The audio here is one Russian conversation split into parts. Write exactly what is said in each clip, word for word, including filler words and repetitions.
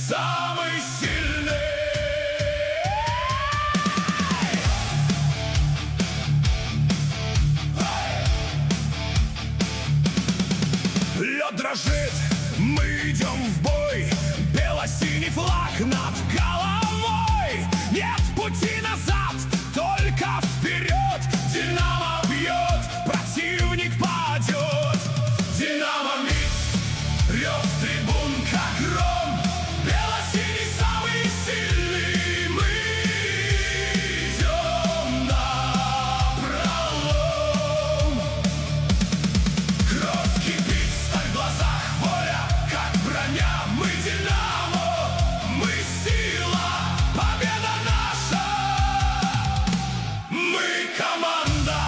самый сильный. Лед дрожит, мы идем в бой, бело-синий флаг над головой. Нет пути назад, только вперед. Динамо бьет, противник падет. Динамо микс, рев трибун как гром. Бело-синий самый сильный, мы идем на пролом. Кровь кипит, сталь в глазах, воля как броня. Мы Динамо, мы сила, победа наша. Мы команда.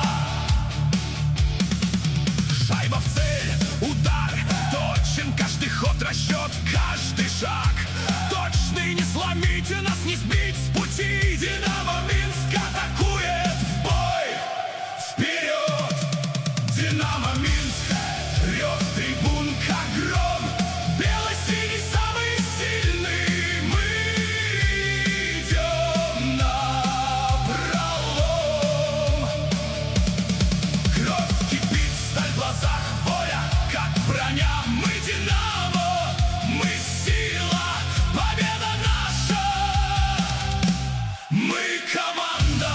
Шайба в цель, удар точен, каждый ход расчет, каждый шаг точный. Не сломить нас, не сбить с пути. Динамо Минск атакует в бой. Вперед! Динамо Минск, рев трибун как гром. Бело-синий самый сильный, мы идем на пролом. Кровь кипит, сталь в глазах, воля как броня. Мы Динамо, мы сила, победа наша. Мы команда.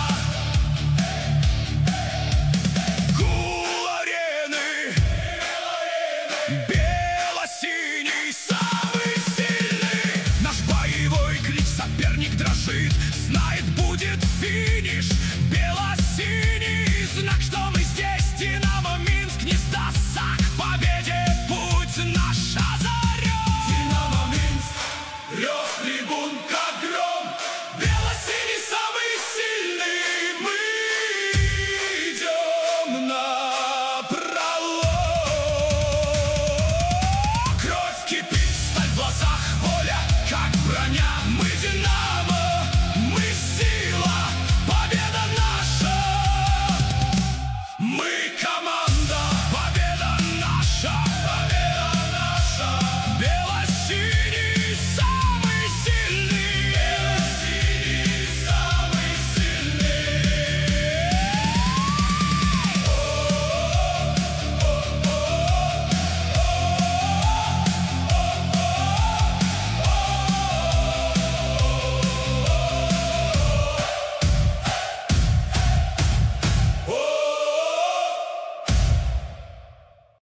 Гул арены, бело-синий самый сильный. Наш боевой клич, соперник дрожит, знает, будет финиш.